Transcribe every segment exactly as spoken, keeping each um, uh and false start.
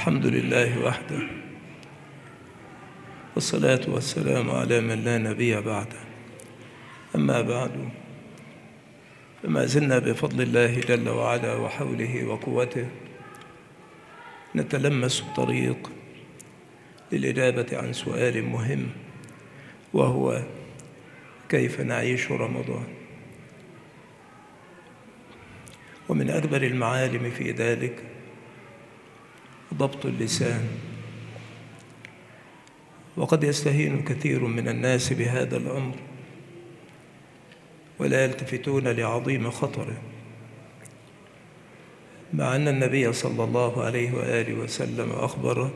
الحمد لله وحده، والصلاة والسلام على من لا نبي بعده. أما بعد، فما زلنا بفضل الله جل وعلا وحوله وقوته نتلمس الطريق للإجابة عن سؤال مهم، وهو كيف نعيش رمضان؟ ومن أكبر المعالم في ذلك ضبط اللسان. وقد يستهين كثير من الناس بهذا الأمر ولا يلتفتون لعظيم خطره، مع أن النبي صلى الله عليه وآله وسلم أخبر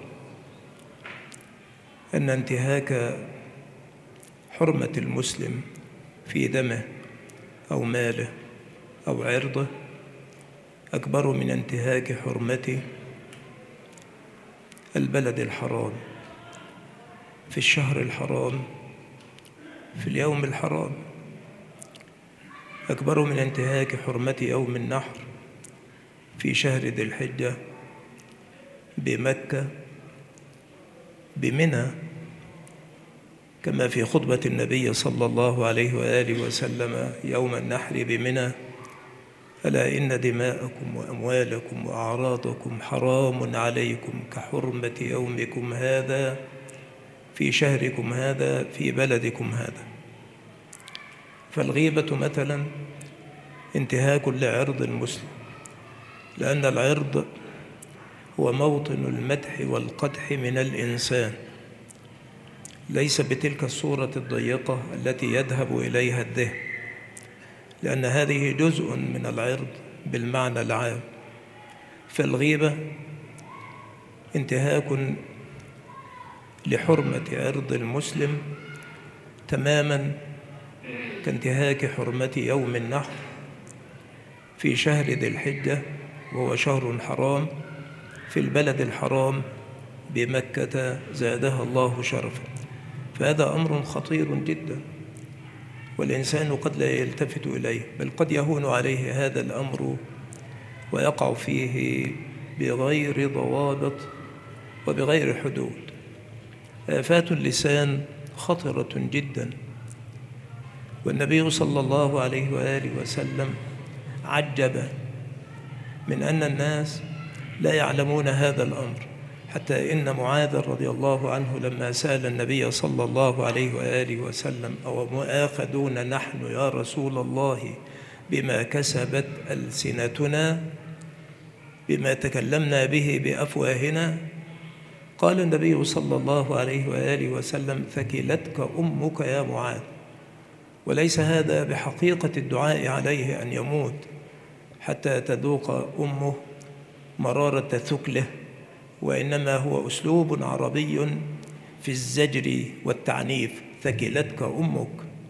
أن انتهاك حرمة المسلم في دمه أو ماله أو عرضه أكبر من انتهاك حرمة البلد الحرام في الشهر الحرام في اليوم الحرام، أكبر من انتهاك حرمة يوم النحر في شهر ذي الحجة بمكة بمنى، كما في خطبة النبي صلى الله عليه وآله وسلم يوم النحر بمنى: ألا إن دماءكم وأموالكم وأعراضكم حرام عليكم كحرمة يومكم هذا في شهركم هذا في بلدكم هذا. فالغيبة مثلا انتهاك لعرض المسلم، لأن العرض هو موطن المدح والقدح من الإنسان، ليس بتلك الصورة الضيقة التي يذهب إليها الذهن، لأن هذه جزء من العرض بالمعنى العام. فالغيبة انتهاك لحرمة عرض المسلم تماما كانتهاك حرمة يوم النحر في شهر ذي الحجة، وهو شهر حرام في البلد الحرام بمكة زادها الله شرفا. فهذا أمر خطير جدا، والإنسان قد لا يلتفت إليه، بل قد يهون عليه هذا الأمر ويقع فيه بغير ضوابط وبغير حدود. آفات اللسان خطرة جدا، والنبي صلى الله عليه وآله وسلم عجب من أن الناس لا يعلمون هذا الأمر، حتى إن معاذ رضي الله عنه لما سأل النبي صلى الله عليه وآله وسلم: أو مؤاخذون نحن يا رسول الله بما كسبت ألسنتنا، بما تكلمنا به بأفواهنا؟ قال النبي صلى الله عليه وآله وسلم: ثكلتك أمك يا معاذ. وليس هذا بحقيقة الدعاء عليه أن يموت حتى تذوق أمه مرارة ثكله، وإنما هو أسلوب عربي في الزجر والتعنيف: ثكلتك أمك.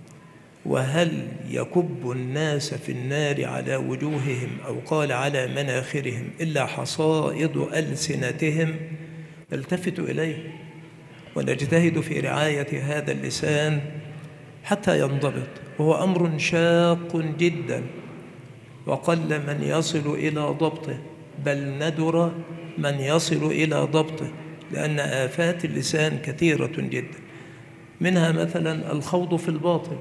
وهل يكب الناس في النار على وجوههم أو قال على مناخرهم إلا حصائد ألسنتهم؟ نلتفت إليه ونجتهد في رعاية هذا اللسان حتى ينضبط، وهو أمر شاق جدا، وقل من يصل إلى ضبطه، بل ندر من يصل إلى ضبطه، لأن آفات اللسان كثيرة جدا. منها مثلا الخوض في الباطل.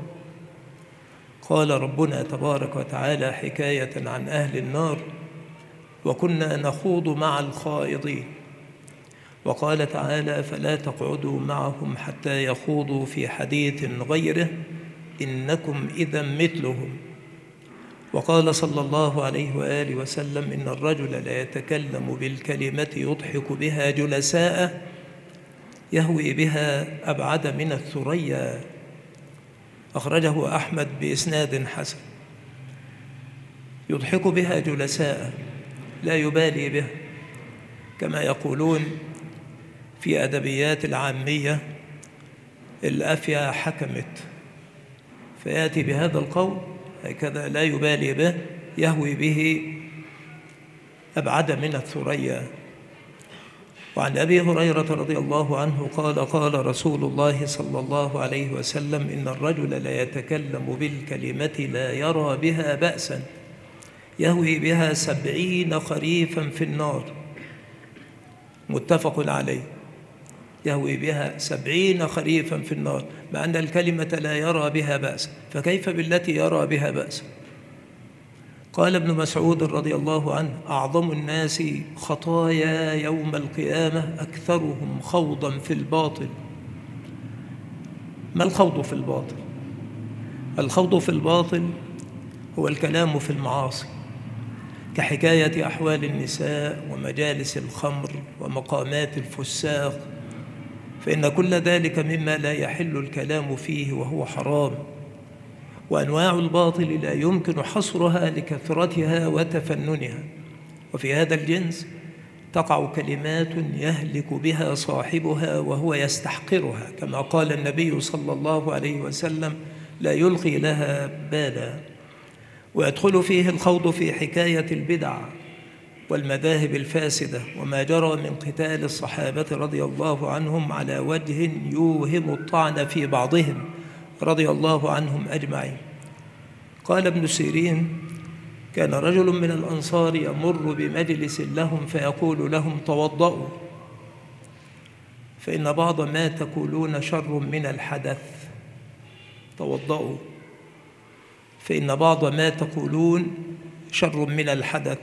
قال ربنا تبارك وتعالى حكاية عن أهل النار: وكنا نخوض مع الخائضين. وقال تعالى: فلا تقعدوا معهم حتى يخوضوا في حديث غيره إنكم إذا مثلهم. وقال صلى الله عليه وآله وسلم: إن الرجل لا يتكلم بالكلمة يضحك بها جلساء يهوي بها أبعد من الثريا. أخرجه أحمد بإسناد حسن. يضحك بها جلساء، لا يبالي به، كما يقولون في أدبيات العامية: الأفيا حكمت، فيأتي بهذا القول هكذا لا يبالي به، يهوي به أبعد من الثريا. وعن أبي هريرة رضي الله عنه قال: قال رسول الله صلى الله عليه وسلم: إن الرجل لا يتكلم بالكلمة لا يرى بها بأسا يهوي بها سبعين خريفا في النار. متفق عليه، يهوي بها سبعين خريفا في النار، مع أن الكلمة لا يرى بها بأسا، فكيف بالتي يرى بها بأسا؟ قال ابن مسعود رضي الله عنه: أعظم الناس خطايا يوم القيامة أكثرهم خوضا في الباطل. ما الخوض في الباطل؟ الخوض في الباطل هو الكلام في المعاصي، كحكاية أحوال النساء ومجالس الخمر ومقامات الفساق، فإن كل ذلك مما لا يحل الكلام فيه وهو حرام. وأنواع الباطل لا يمكن حصرها لكثرتها وتفننها، وفي هذا الجنس تقع كلمات يهلك بها صاحبها وهو يستحقرها، كما قال النبي صلى الله عليه وسلم: لا يلقي لها بالا. ويدخل فيه الخوض في حكاية البدع والمذاهب الفاسدة وما جرى من قتال الصحابة رضي الله عنهم على وجه يوهم الطعن في بعضهم رضي الله عنهم أجمعين. قال ابن سيرين: كان رجل من الأنصار يمر بمجلس لهم فيقول لهم: توضؤوا، فإن بعض ما تقولون شر من الحدث. توضؤوا فإن بعض ما تقولون شر من الحدث.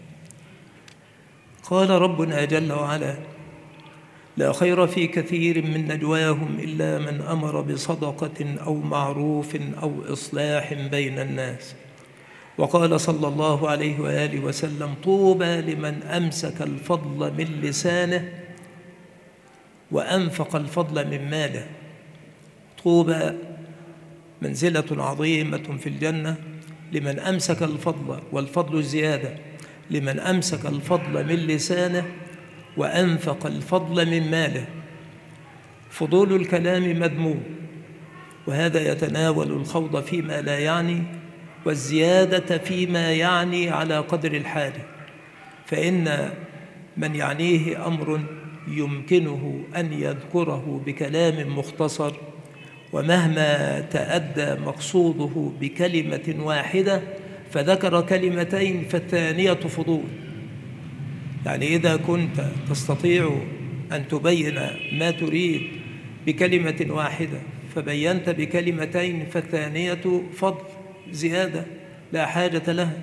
قال ربنا جل وعلا: لا خير في كثير من نجواهم إلا من أمر بصدقة أو معروف أو إصلاح بين الناس. وقال صلى الله عليه وآله وسلم: طوبى لمن أمسك الفضل من لسانه وأنفق الفضل من ماله. طوبى منزلة عظيمة في الجنة لمن أمسك الفضل، والفضل الزيادة، لمن أمسك الفضل من لسانه وأنفق الفضل من ماله. فضول الكلام مذموم، وهذا يتناول الخوض فيما لا يعني والزيادة فيما يعني على قدر الحاجة، فإن من يعنيه أمر يمكنه أن يذكره بكلام مختصر، ومهما تأدى مقصوده بكلمة واحدة فذكر كلمتين فالثانية فضول. يعني إذا كنت تستطيع أن تبين ما تريد بكلمة واحدة فبينت بكلمتين فالثانية فضل زيادة لا حاجة لها،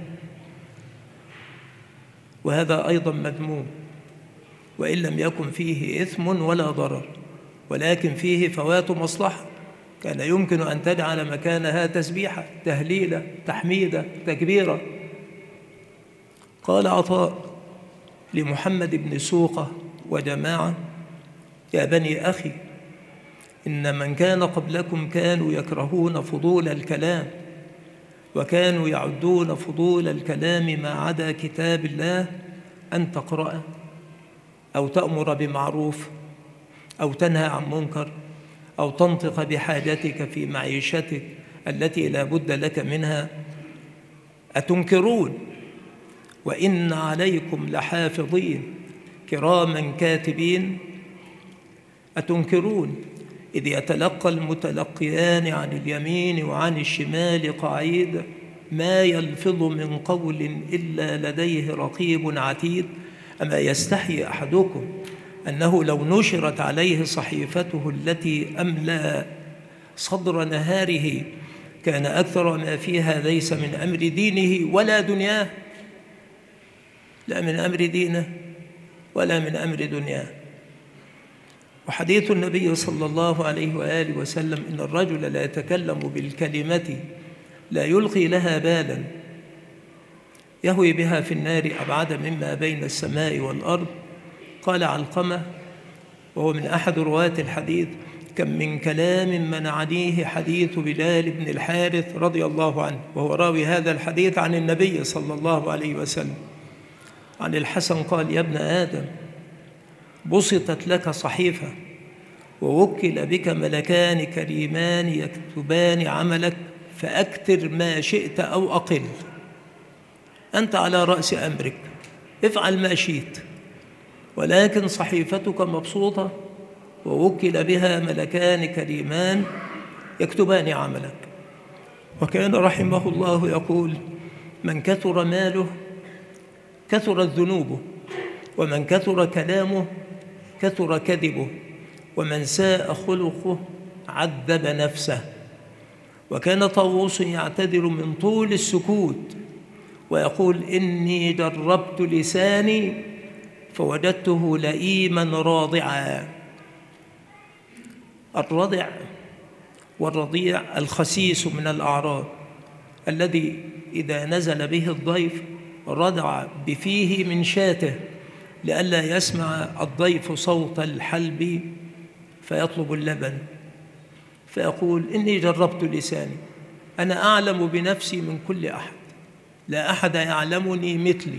وهذا أيضا مذموم، وإن لم يكن فيه إثم ولا ضرر، ولكن فيه فوات مصلحة. كان يمكن أن تجعل مكانها تسبيحة، تهليلة، تحميدة، تكبيرة. قال عطاء لمحمد بن سوقة وجماعة: يا بني أخي، إن من كان قبلكم كانوا يكرهون فضول الكلام، وكانوا يعدون فضول الكلام ما عدا كتاب الله أن تقرأ أو تأمر بمعروف أو تنهى عن منكر أو تنطق بحاجتك في معيشتك التي لا بد لك منها. أتنكرون وإن عليكم لحافظين كراما كاتبين؟ أتنكرون إذ يتلقى المتلقيان عن اليمين وعن الشمال قعيد ما يلفظ من قول إلا لديه رقيب عتيد؟ أما يستحي أحدكم أنه لو نشرت عليه صحيفته التي أملأ صدر نهاره كان أكثر ما فيها ليس من أمر دينه ولا دنياه، لا من أمر دينه ولا من أمر دنياه. وحديث النبي صلى الله عليه وآله وسلم: إن الرجل لا يتكلم بالكلمة لا يلقي لها بالا يهوي بها في النار أبعد مما بين السماء والأرض. قال علقمة وهو من أحد رواة الحديث: كم من كلام منعنيه حديث بلال بن الحارث رضي الله عنه، وهو راوي هذا الحديث عن النبي صلى الله عليه وسلم. عن الحسن قال: يا ابن آدم، بسطت لك صحيفة ووكل بك ملكان كريمان يكتبان عملك، فأكثر ما شئت أو أقل، أنت على رأس أمرك، افعل ما شئت، ولكن صحيفتك مبسوطة ووكل بها ملكان كريمان يكتبان عملك. وكان رحمه الله يقول: من كثر ماله كثرت ذنوبه، ومن كثر كلامه كثر كذبه، ومن ساء خلقه عذب نفسه. وكان طاووس يعتذر من طول السكوت ويقول: إني جربت لساني فوجدته لئيما راضعا. الرضع والرضيع الخسيس من الأعراض الذي إذا نزل به الضيف رضع بفيه من شاته لئلا يسمع الضيف صوت الحلب فيطلب اللبن، فيقول: إني جربت لساني، أنا أعلم بنفسي من كل أحد، لا أحد يعلمني مثلي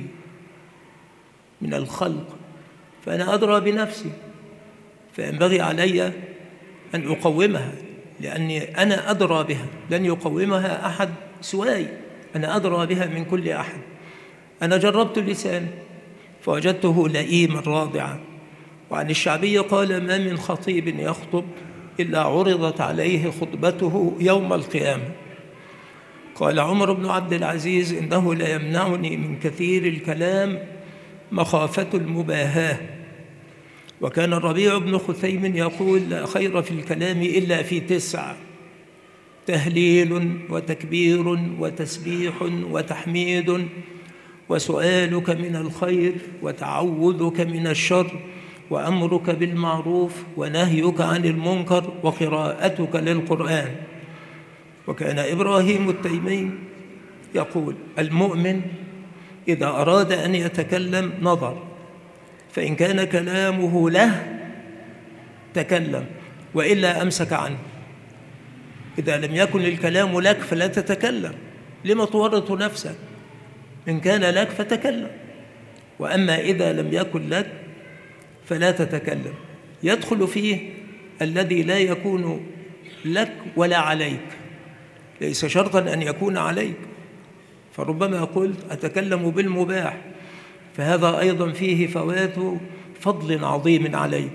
من الخلق، فأنا أدرى بنفسي، فينبغي علي أن أقومها، لأني أنا أدرى بها، لن يقومها أحد سواي، أنا أدرى بها من كل أحد. أنا جربت لساني فوجدته لئيما راضعا. وعن الشعبي قال: ما من خطيب يخطب إلا عرضت عليه خطبته يوم القيامة. قال عمر بن عبد العزيز: إنه لا يمنعني من كثير الكلام مخافة المباهاة. وكان الربيع بن خثيم يقول: لا خير في الكلام إلا في تسع: تهليل وتكبير وتسبيح وتحميد وسؤالك من الخير وتعوذك من الشر وأمرك بالمعروف ونهيك عن المنكر وقراءتك للقرآن. وكان إبراهيم التيمي يقول: المؤمن إذا أراد أن يتكلم نظر، فإن كان كلامه له تكلم وإلا أمسك عنه. إذا لم يكن الكلام لك فلا تتكلم، لما تورط نفسك؟ إن كان لك فتكلم، وأما إذا لم يكن لك فلا تتكلم. يدخل فيه الذي لا يكون لك ولا عليك، ليس شرطا أن يكون عليك، فربما قلت أتكلم بالمباح، فهذا أيضا فيه فوات فضل عظيم عليك.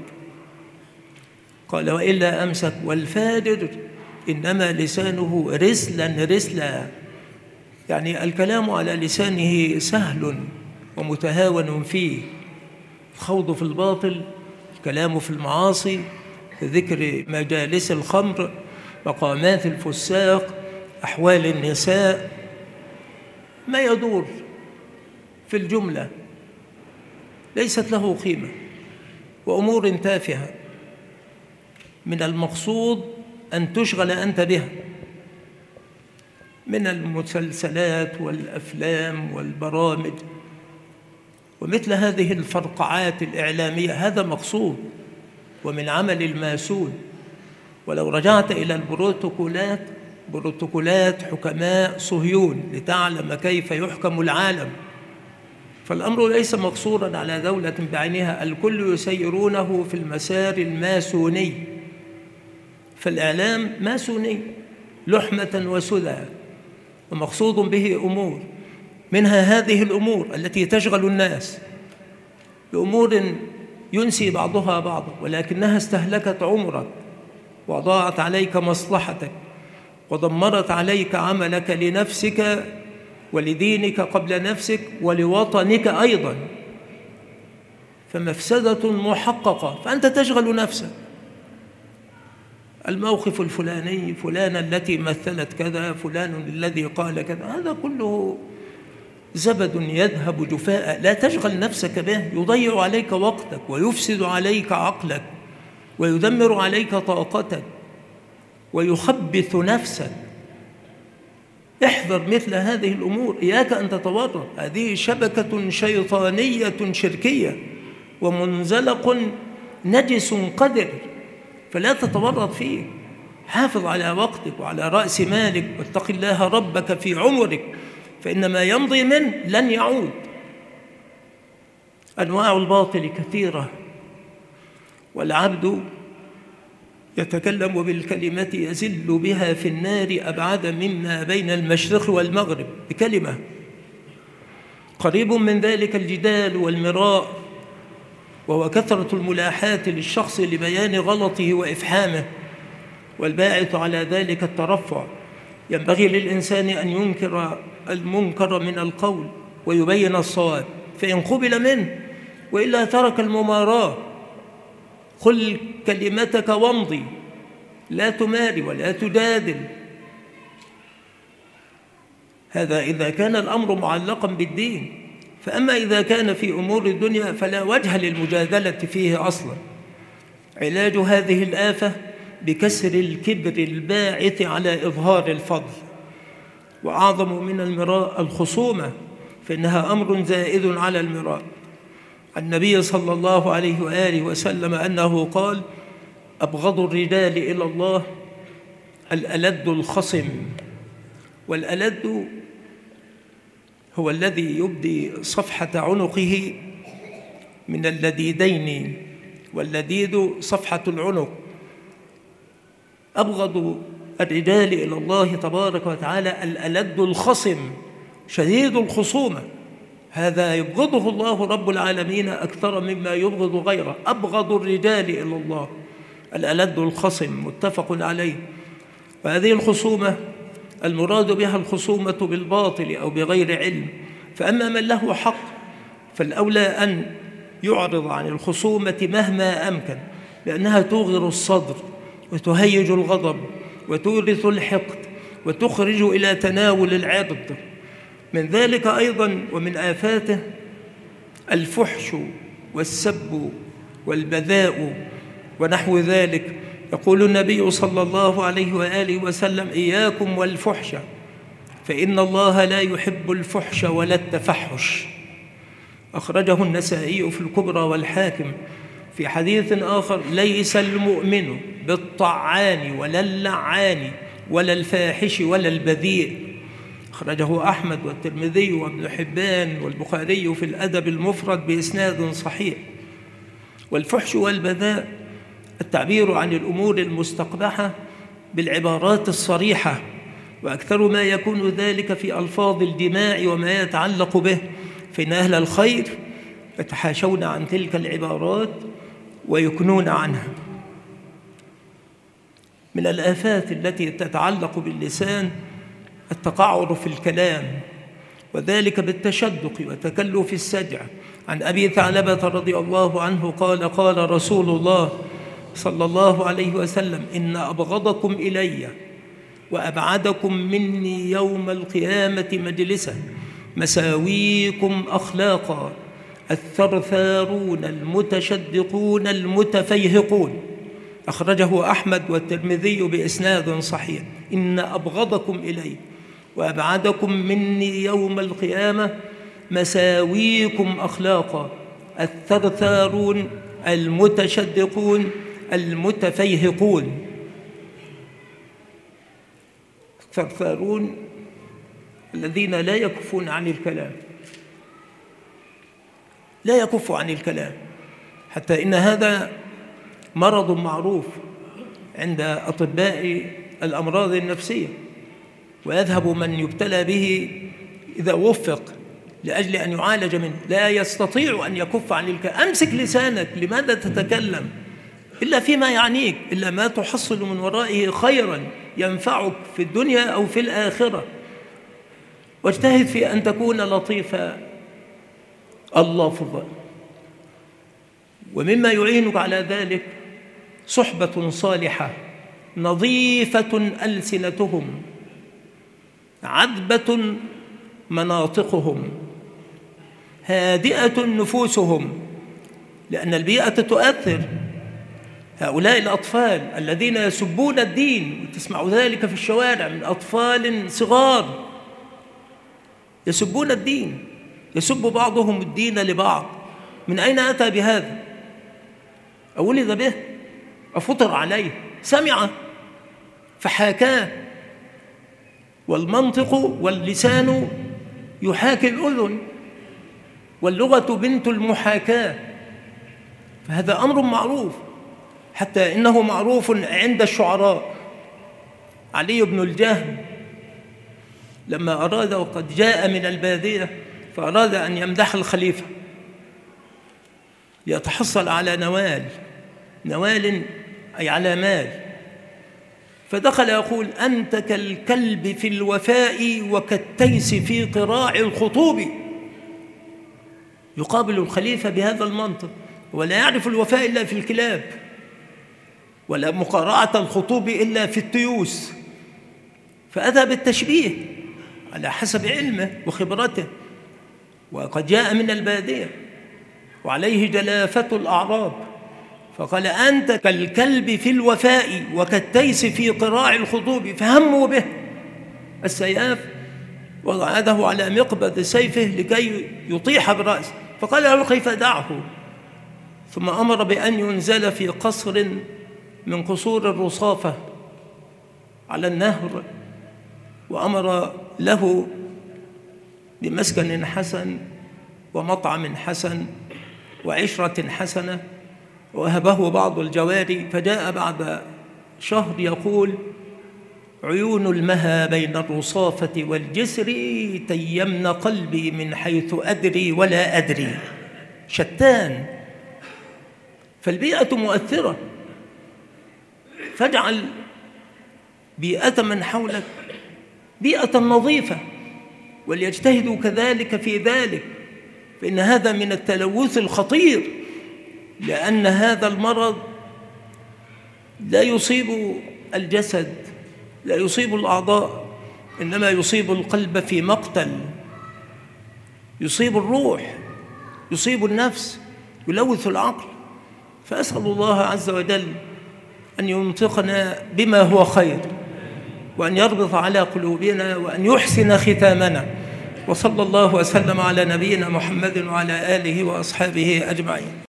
قال: وإلا أمسك. والفاجر إنما لسانه رسلا رسلا، يعني الكلام على لسانه سهل ومتهاون فيه، الخوض في الباطل، الكلام في المعاصي، ذكر مجالس الخمر، مقامات الفساق، أحوال النساء، ما يدور في الجملة ليست له قيمة، وأمور تافهة من المقصود أن تشغل أنت بها من المسلسلات والأفلام والبرامج ومثل هذه الفرقعات الإعلامية. هذا مقصود ومن عمل الماسون. ولو رجعت إلى البروتوكولات، بروتوكولات حكماء صهيون لتعلم كيف يحكم العالم، فالأمر ليس مقصورا على دولة بعينها، الكل يسيرونه في المسار الماسوني، فالإعلام ماسوني لحمة وسدى، ومقصود به أمور، منها هذه الأمور التي تشغل الناس بأمور ينسي بعضها بعضا، ولكنها استهلكت عمرك وضاعت عليك مصلحتك ودمرت عليك عملك لنفسك ولدينك قبل نفسك ولوطنك أيضا، فمفسدة محققة، فأنت تشغل نفسك. الموقف الفلاني، فلانة التي مثلت كذا، فلان الذي قال كذا، هذا كله زبد يذهب جفاء، لا تشغل نفسك به، يضيع عليك وقتك ويفسد عليك عقلك ويدمر عليك طاقتك ويخبث نفسك. احذر مثل هذه الأمور، إياك أن تتورط، هذه شبكة شيطانية شركية ومنزلق نجس قذر، فلا تتورط فيه. حافظ على وقتك وعلى رأس مالك، واتق الله ربك في عمرك، فإن ما يمضي منه لن يعود. أنواع الباطل كثيرة، والعبد يتكلم بالكلمة يزل بها في النار أبعد مما بين المشرق والمغرب بكلمة. قريب من ذلك الجدال والمراء، وهو كثرة الملاحات للشخص لبيان غلطه وإفحامه، والباعث على ذلك الترفع. ينبغي للإنسان أن ينكر المنكر من القول ويبين الصواب، فإن قبل منه، وإلا ترك المماراة قل كلمتك وامضي، لا تماري ولا تجادل. هذا إذا كان الأمر معلقا بالدين، فأما إذا كان في أمور الدنيا فلا وجه للمجادلة فيه أصلا. علاج هذه الآفة بكسر الكبر الباعث على إظهار الفضل. وأعظم من المراء الخصومة، فإنها أمر زائد على المراء. النبي صلى الله عليه وآله وسلم أنه قال: أبغض الرجال إلى الله الألد الخصم. والألد هو الذي يبدي صفحة عنقه من اللديدين، واللديد صفحة العنق. أبغض الرجال إلى الله تبارك وتعالى الألد الخصم، شديد الخصومة. هذا يبغضه الله رب العالمين أكثر مما يبغض غيره. أبغض الرجال إلى الله الألد الخصم، متفق عليه. وهذه الخصومة المراد بها الخصومة بالباطل أو بغير علم. فأما من له حق فالأولى أن يعرض عن الخصومة مهما أمكن، لأنها توغر الصدر وتهيج الغضب وتورث الحقد وتخرج إلى تناول العرض. من ذلك أيضا ومن آفاته الفحش والسب والبذاء ونحو ذلك. يقول النبي صلى الله عليه وآله وسلم: إياكم والفحش فإن الله لا يحب الفحش ولا التفحش. أخرجه النسائي في الكبرى والحاكم في حديث آخر: ليس المؤمن بالطعان ولا اللعان ولا الفاحش ولا البذيء. أخرجه أحمد والترمذي وابن حبان والبخاري في الأدب المفرد بإسناد صحيح. والفحش والبذاء التعبير عن الأمور المستقبحة بالعبارات الصريحة، وأكثر ما يكون ذلك في ألفاظ الجماع وما يتعلق به، فإن أهل الخير يتحاشون عن تلك العبارات ويكنون عنها. من الآفات التي تتعلق باللسان التقعر في الكلام، وذلك بالتشدق وتكلف السجع. عن أبي ثعلبة رضي الله عنه قال: قال رسول الله صلى الله عليه وسلم: إن أبغضكم إلي وأبعدكم مني يوم القيامة مجلسا مساويكم أخلاقا الثرثارون المتشدقون المتفيهقون. أخرجه أحمد والترمذي بإسناد صحيح. إن أبغضكم إلي وأبعدكم مني يوم القيامة مساويكم أخلاقا الثرثارون المتشدقون المتفيهقون. الثرثارون الذين لا يكفون عن الكلام، لا يكف عن الكلام، حتى إن هذا مرض معروف عند أطباء الأمراض النفسية، ويذهب من يبتلى به إذا وفق لأجل أن يعالج منه، لا يستطيع أن يكف عن الكلام. أمسك لسانك، لماذا تتكلم إلا فيما يعنيك، إلا ما تحصل من ورائه خيرا ينفعك في الدنيا أو في الآخرة. واجتهد في أن تكون لطيف اللفظ. ومما يعينك على ذلك صحبة صالحة نظيفة ألسنتهم عذبة مناطقهم هادئة نفوسهم، لأن البيئة تؤثر. هؤلاء الأطفال الذين يسبون الدين، وتسمع ذلك في الشوارع من أطفال صغار يسبون الدين، يسب بعضهم الدين لبعض. من أين أتى بهذا؟ أولد به؟ أفطر عليه؟ سمع فحاكاه. والمنطق واللسان يحاكي الأذن، واللغة بنت المحاكاة. فهذا أمر معروف، حتى إنه معروف عند الشعراء. علي بن الجهم لما أراد، وقد جاء من البادية، فأراد أن يمدح الخليفة ليتحصل على نوال، نوال أي على مال. فدخل يقول: أنت كالكلب في الوفاء وكالتيس في قراع الخطوب. يقابل الخليفة بهذا المنطق، ولا يعرف الوفاء إلا في الكلاب. ولا مقارعة الخطوب إلا في التيوس، فأتى بالتشبيه على حسب علمه وخبرته، وقد جاء من البادية وعليه جلافة الأعراب، فقال أنت كالكلب في الوفاء وكالتيس في قراع الخطوب، فهموا به السياف وضعته على مقبض سيفه لكي يطيح برأسه، فقال له كيف دعه؟ ثم أمر بأن ينزل في قصر من قصور الرصافة على النهر، وأمر له بمسكن حسن ومطعم حسن وعشرة حسنة، ووهبه بعض الجواري. فجاء بعد شهر يقول عيون المها بين الرصافة والجسر تيمن قلبي من حيث أدري ولا أدري، شتان. فالبيئة مؤثرة، فاجعل بيئة من حولك بيئة نظيفة، وليجتهدوا كذلك في ذلك، فإن هذا من التلوث الخطير، لأن هذا المرض لا يصيب الجسد، لا يصيب الأعضاء، إنما يصيب القلب في مقتل، يصيب الروح، يصيب النفس، يلوث العقل. فأسأل الله عز وجل أن ينطقنا بما هو خير، وأن يربط على قلوبنا، وأن يحسن ختامنا. وصلى الله وسلم على نبينا محمد وعلى آله وأصحابه أجمعين.